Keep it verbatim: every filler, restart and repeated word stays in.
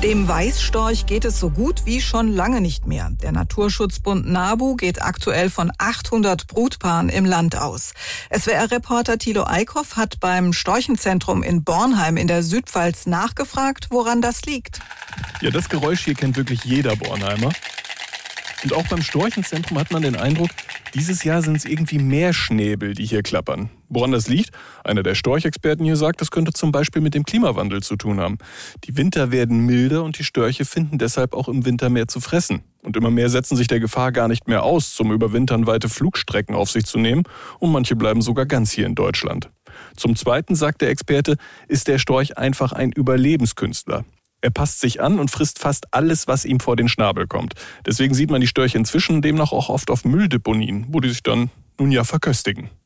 Dem Weißstorch geht es so gut wie schon lange nicht mehr. Der Naturschutzbund NABU geht aktuell von achthundert Brutpaaren im Land aus. S W R-Reporter Thilo Eickhoff hat beim Storchenzentrum in Bornheim in der Südpfalz nachgefragt, woran das liegt. Ja, das Geräusch hier kennt wirklich jeder Bornheimer. Und auch beim Storchenzentrum hat man den Eindruck, dieses Jahr sind es irgendwie mehr Schnäbel, die hier klappern. Woran das liegt? Einer der Storchexperten hier sagt, das könnte zum Beispiel mit dem Klimawandel zu tun haben. Die Winter werden milder und die Störche finden deshalb auch im Winter mehr zu fressen. Und immer mehr setzen sich der Gefahr gar nicht mehr aus, zum Überwintern weite Flugstrecken auf sich zu nehmen. Und manche bleiben sogar ganz hier in Deutschland. Zum Zweiten, sagt der Experte, ist der Storch einfach ein Überlebenskünstler. Er passt sich an und frisst fast alles, was ihm vor den Schnabel kommt. Deswegen sieht man die Störche inzwischen demnach auch oft auf Mülldeponien, wo die sich dann nun ja verköstigen.